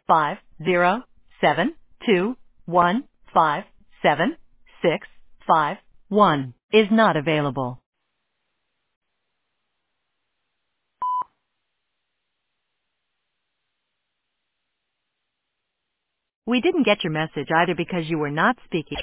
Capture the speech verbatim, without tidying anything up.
five zero seven two one five seven six five one is not available. We didn't get your message either because you were not speaking.